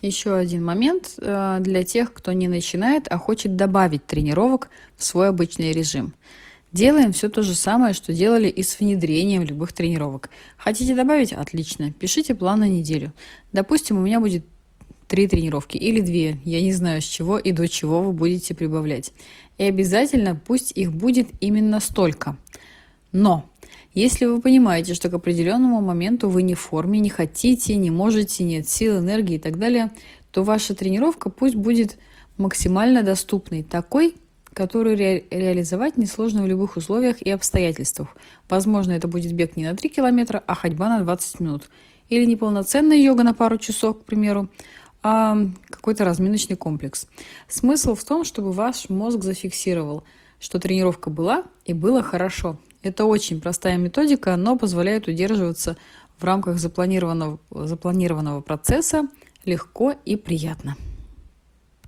Еще один момент для тех, кто не начинает, а хочет добавить тренировок в свой обычный режим. Делаем все то же самое, что делали и с внедрением любых тренировок. Хотите добавить? Отлично. Пишите план на неделю. Допустим, у меня будет 3 тренировки или 2. Я не знаю, с чего и до чего вы будете прибавлять. И обязательно пусть их будет именно столько. Но если вы понимаете, что к определенному моменту вы не в форме, не хотите, не можете, нет сил, энергии и так далее, то ваша тренировка пусть будет максимально доступной, такой, которую реализовать несложно в любых условиях и обстоятельствах. Возможно, это будет бег не на 3 километра, а ходьба на 20 минут. Или неполноценная йога на пару часов, к примеру, а какой-то разминочный комплекс. Смысл в том, чтобы ваш мозг зафиксировал, что тренировка была и было хорошо. Это очень простая методика, но позволяет удерживаться в рамках запланированного процесса легко и приятно.